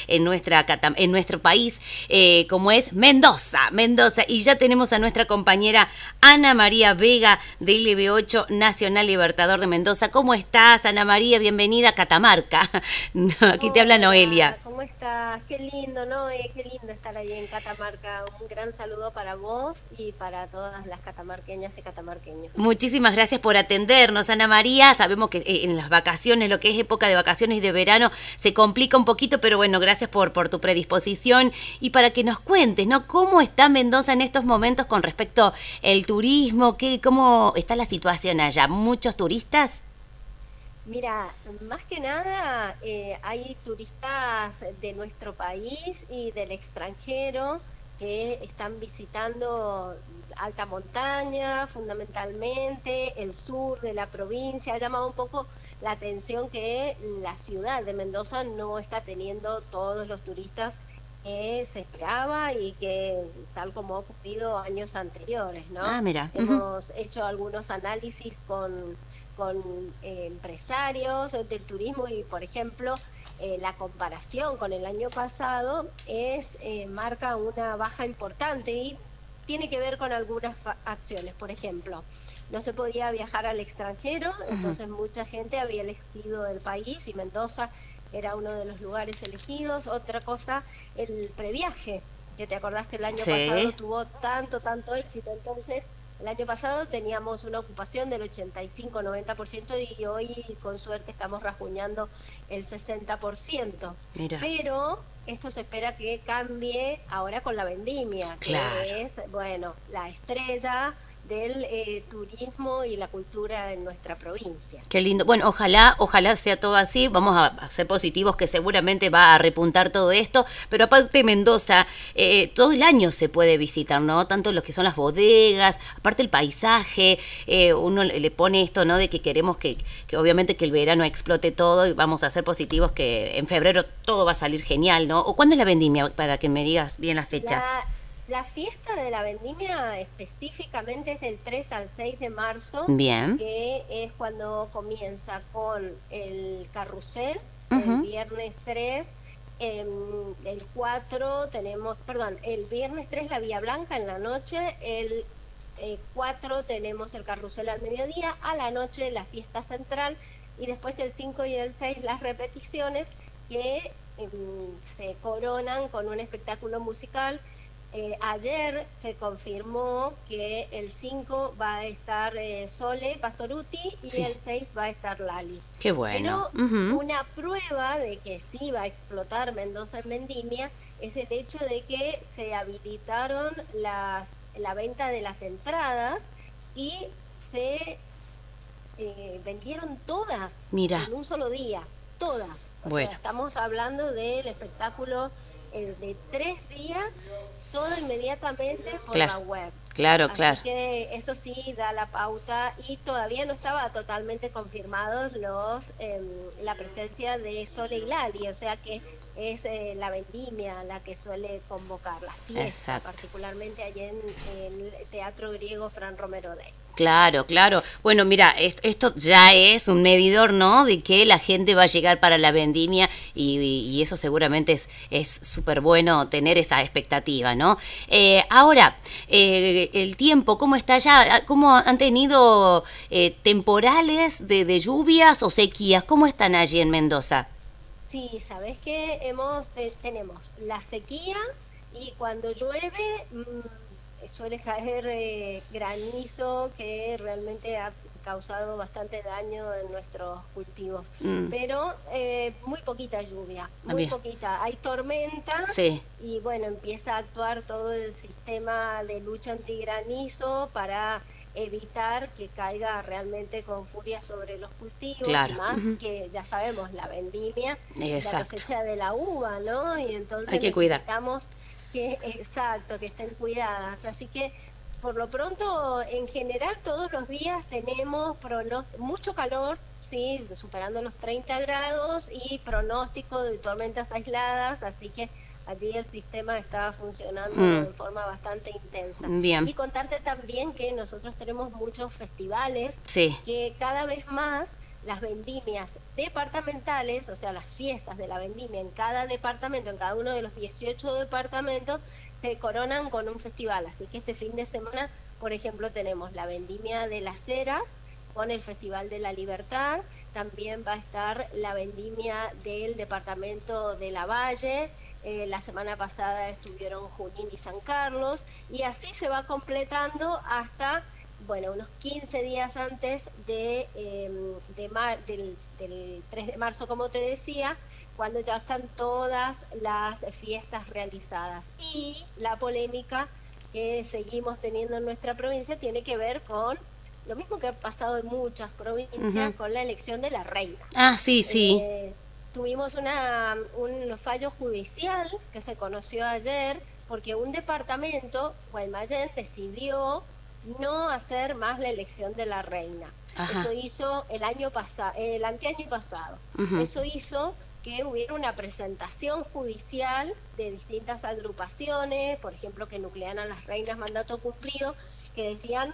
en en nuestro país, como es Mendoza. Y ya tenemos a nuestra compañera Ana María Vega de LB8 Nacional Libertador de Mendoza. ¿Cómo estás, Ana María? Bienvenida a Catamarca. Aquí te habla Noelia. Hola, ¿cómo estás? Qué lindo, ¿no? Qué lindo estar ahí en Catamarca. Un gran saludo para vos y para todas las catamarqueñas y catamarqueños. Muchísimas gracias por atendernos, Ana María. Sabemos que en las vacaciones, lo que es época de vacaciones y de verano, se complica un poquito, pero bueno, gracias por tu predisposición y para que nos cuentes, ¿no? ¿Cómo está Mendoza en estos momentos con respecto al turismo? ¿Cómo está la situación allá? ¿Muchos turistas? Mira, más que nada hay turistas de nuestro país y del extranjero que están visitando alta montaña, fundamentalmente el sur de la provincia. Ha llamado un poco la atención que la ciudad de Mendoza no está teniendo todos los turistas que se esperaba y que tal como ha ocurrido años anteriores, Ah, ¿no? mira. Ujú. Hemos hecho algunos análisis con empresarios del turismo y, por ejemplo, la comparación con el año pasado marca una baja importante y tiene que ver con algunas acciones. Por ejemplo, no se podía viajar al extranjero, Ujú. entonces mucha gente había elegido el país y Mendoza era uno de los lugares elegidos. Otra cosa, el previaje, que te acordás que el año pasado Sí. tuvo tanto éxito, entonces el año pasado teníamos una ocupación del 85-90% y hoy con suerte estamos rasguñando el 60%. Mira. Pero esto se espera que cambie ahora con la vendimia, Claro. que es, bueno, la estrella del turismo y la cultura en nuestra provincia. Qué lindo. Bueno, ojalá sea todo así. Vamos a ser positivos que seguramente va a repuntar todo esto. Pero aparte Mendoza, todo el año se puede visitar, ¿no? Tanto lo que son las bodegas, aparte el paisaje. Uno le pone esto, ¿no? De que queremos que obviamente que el verano explote todo y vamos a ser positivos que en febrero todo va a salir genial, ¿no? ¿O cuándo es la vendimia? Para que me digas bien la fecha. La fiesta de la vendimia específicamente es del 3 al 6 de marzo, Bien. que es cuando comienza con el carrusel, el Ujú. viernes 3, el 4 tenemos, perdón, el viernes 3 la Vía Blanca en la noche, el 4 tenemos el carrusel al mediodía, a la noche la fiesta central y después el 5 y el 6 las repeticiones que se coronan con un espectáculo musical. Ayer se confirmó que el 5 va a estar Sole Pastorutti y Sí. el 6 va a estar Lali. Qué bueno. Pero Ujú. una prueba de que sí va a explotar Mendoza en vendimia es el hecho de que se habilitaron la venta de las entradas y se vendieron todas Mira. en un solo día, todas. O sea, Bueno. estamos hablando del espectáculo de 3 días, todo inmediatamente por Claro. la web. Claro, Así claro. que eso sí da la pauta y todavía no estaba totalmente confirmados la presencia de Sole y Lali, o sea que es la vendimia la que suele convocar la fiesta, Exacto. particularmente allí en el Teatro Griego Fran Romero Day. Claro, claro. Bueno, mira, esto ya es un medidor, ¿no? De que la gente va a llegar para la vendimia y eso seguramente es súper bueno tener esa expectativa, ¿no? Ahora, el tiempo, ¿cómo está allá? ¿Cómo han tenido temporales de lluvias o sequías? ¿Cómo están allí en Mendoza? Sí, sabes que tenemos la sequía y cuando llueve suele caer granizo que realmente ha causado bastante daño en nuestros cultivos, Mm, pero muy poquita lluvia, muy bien. poquita. Hay tormenta Sí, y bueno, empieza a actuar todo el sistema de lucha antigranizo para evitar que caiga realmente con furia sobre los cultivos y claro. más Ujú. que ya sabemos, la vendimia es la Exacto. cosecha de la uva, ¿no? Y Hay entonces que cuidar. necesitamos exacto, que estén cuidadas. Así que por lo pronto, en general, todos los días tenemos mucho calor, sí, superando los 30 grados y pronóstico de tormentas aisladas, así que allí el sistema está funcionando Mm, en forma bastante intensa. bien. Y contarte también que nosotros tenemos muchos festivales Sí. que cada vez más las vendimias departamentales, o sea, las fiestas de la vendimia en cada departamento, en cada uno de los 18 departamentos, se coronan con un festival. Así que este fin de semana, por ejemplo, tenemos la vendimia de las Heras con el Festival de la Libertad, también va a estar la vendimia del departamento de La Valle, la semana pasada estuvieron Junín y San Carlos, y así se va completando hasta, bueno, unos 15 días antes del 3 de marzo, como te decía, cuando ya están todas las fiestas realizadas. Y la polémica que seguimos teniendo en nuestra provincia tiene que ver con lo mismo que ha pasado en muchas provincias, con la elección de la reina. Ah, sí, sí. Tuvimos un fallo judicial que se conoció ayer, porque un departamento, Guaymallén, decidió no hacer más la elección de la reina. Ajá. Eso hizo el anteaño pasado. Eso hizo que hubiera una presentación judicial de distintas agrupaciones, por ejemplo, que nuclean a las reinas mandato cumplido, que decían: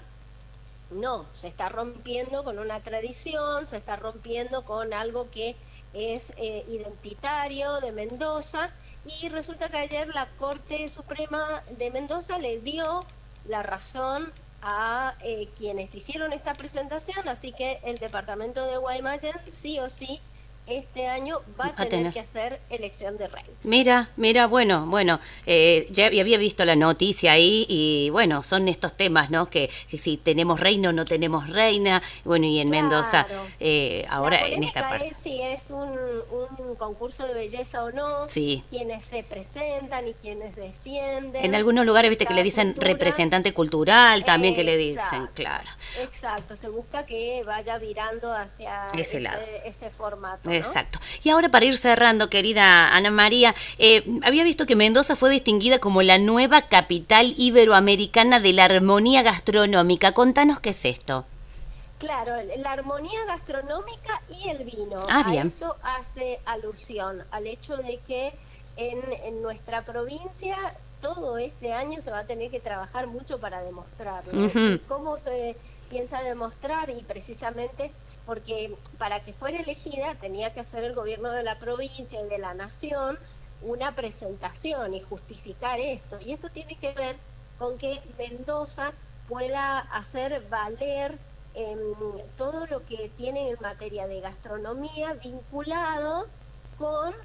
no, se está rompiendo con una tradición, se está rompiendo con algo que es identitario de Mendoza, y resulta que ayer la Corte Suprema de Mendoza le dio la razón a quienes hicieron esta presentación, así que el departamento de Guaymallén sí o sí este año va a tener que hacer elección de reina. Mira, bueno, ya había visto la noticia ahí y bueno, son estos temas, ¿no? Que si tenemos reina o no tenemos reina, bueno, y en Mendoza, ahora en esta parte. Es si es un concurso de belleza o no, sí. Quienes se presentan y quienes defienden. En algunos lugares, viste, que le dicen representante cultural, también que le dicen, claro. Exacto, se busca que vaya virando hacia ese formato, ¿no? Exacto. Y ahora, para ir cerrando, querida Ana María, había visto que Mendoza fue distinguida como la nueva capital iberoamericana de la armonía gastronómica. Contanos qué es esto. Claro, la armonía gastronómica y el vino. Bien. A eso hace alusión, al hecho de que en nuestra provincia todo este año se va a tener que trabajar mucho para demostrarlo. ¿Cómo se piensa demostrar? Y precisamente porque para que fuera elegida tenía que hacer el gobierno de la provincia y de la nación una presentación y justificar esto. Y esto tiene que ver con que Mendoza pueda hacer valer todo lo que tiene en materia de gastronomía vinculado con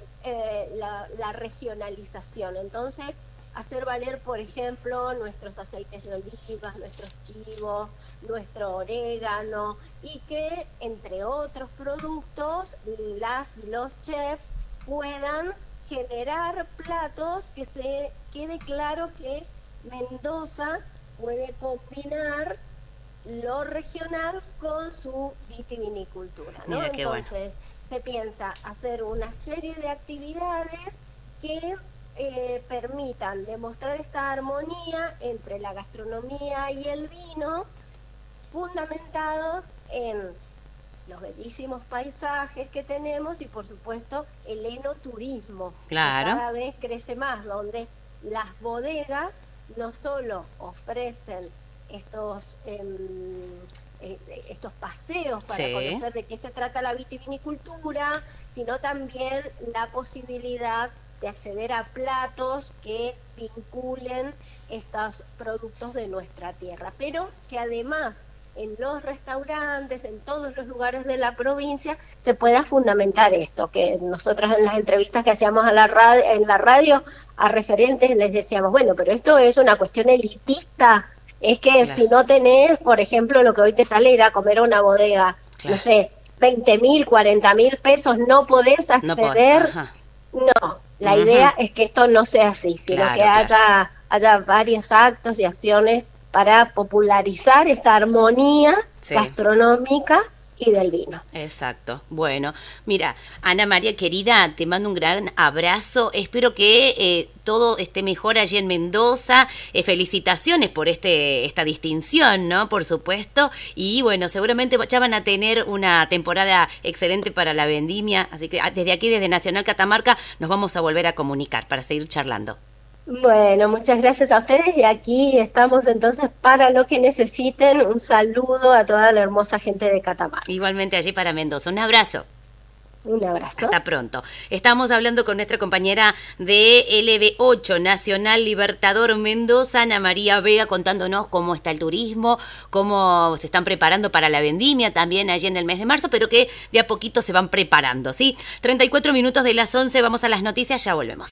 la regionalización. Entonces, hacer valer, por ejemplo, nuestros aceites de olivas, nuestros chivos, nuestro orégano, y que, entre otros productos, las y los chefs puedan generar platos que se quede claro que Mendoza puede combinar lo regional con su vitivinicultura, ¿no? Mira, entonces, se piensa hacer una serie de actividades que permitan demostrar esta armonía entre la gastronomía y el vino, fundamentados en los bellísimos paisajes que tenemos y, por supuesto, el enoturismo, claro, que cada vez crece más, donde las bodegas no solo ofrecen estos paseos para conocer de qué se trata la vitivinicultura, sino también la posibilidad de acceder a platos que vinculen estos productos de nuestra tierra, pero que además en los restaurantes, en todos los lugares de la provincia, se pueda fundamentar esto, que nosotros en las entrevistas que hacíamos en la radio a referentes les decíamos, bueno, pero esto es una cuestión elitista, es que si no tenés, por ejemplo, lo que hoy te sale ir a comer a una bodega, no sé, 20.000, 40.000 pesos, no podés acceder, no. La idea es que esto no sea así, sino que haya varios actos y acciones para popularizar esta armonía gastronómica y del vino. Exacto. Bueno, mira, Ana María, querida, te mando un gran abrazo. Espero que todo esté mejor allí en Mendoza. Felicitaciones por esta distinción, ¿no? Por supuesto. Y bueno, seguramente ya van a tener una temporada excelente para la vendimia. Así que desde aquí, desde Nacional Catamarca, nos vamos a volver a comunicar para seguir charlando. Bueno, muchas gracias a ustedes y aquí estamos entonces para lo que necesiten. Un saludo a toda la hermosa gente de Catamarca. Igualmente allí para Mendoza. Un abrazo. Un abrazo. Hasta pronto. Estamos hablando con nuestra compañera de LB8, Nacional Libertador Mendoza, Ana María Vega, contándonos cómo está el turismo, cómo se están preparando para la vendimia también allí en el mes de marzo, pero que de a poquito se van preparando, ¿sí? 34 minutos de las 11, vamos a las noticias, ya volvemos.